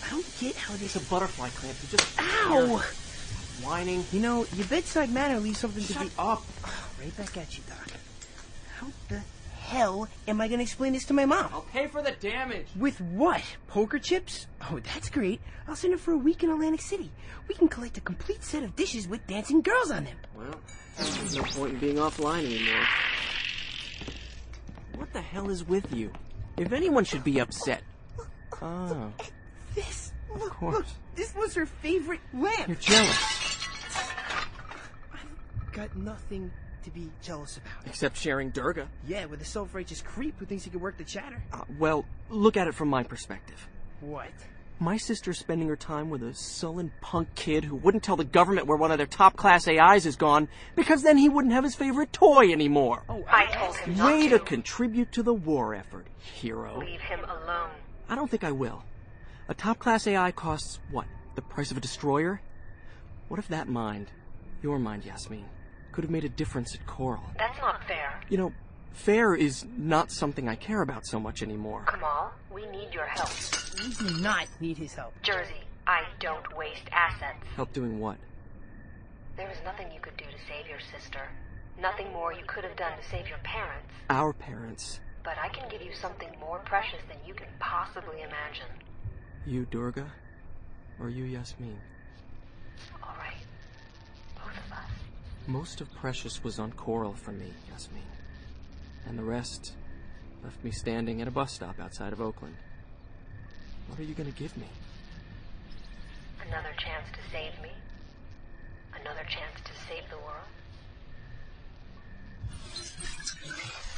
I don't get how this... It's a butterfly clamp. You just... Ow! Whining. You know, your bedside manner leaves something to be... Shut up. Right back at you, Doc. How the hell am I going to explain this to my mom? I'll pay for the damage. With what? Poker chips? Oh, that's great. I'll send her for a week in Atlantic City. We can collect a complete set of dishes with dancing girls on them. Well, there's no point in being offline anymore. What the hell is with you? If anyone should be upset. Oh. This. Of Look, course. look. This was her favorite lamp. You're jealous. I've got nothing to be jealous about. Except sharing Durga. Yeah, with a self-righteous creep who thinks he can work the chatter. Well, look at it from my perspective. What? My sister's spending her time with a sullen punk kid who wouldn't tell the government where one of their top-class AIs is gone, because then he wouldn't have his favorite toy anymore. Oh, I told him not Way to contribute to the war effort, hero. Leave him alone. I don't think I will. A top-class AI costs, what, the price of a destroyer? What if that mind, your mind, Yasmin, could have made a difference at Coral? That's not fair. You know, fair is not something I care about so much anymore. Kamal, we need your help. We do not need his help. Jersey, I don't waste assets. Help doing what? There is nothing you could do to save your sister. Nothing more you could have done to save your parents. Our parents. But I can give you something more precious than you can possibly imagine. You, Durga? Or you, Yasmin? All right. Both of us. Most of Precious was on Coral for me, Yasmin. And the rest left me standing at a bus stop outside of Oakland. What are you going to give me? Another chance to save me. Another chance to save the world.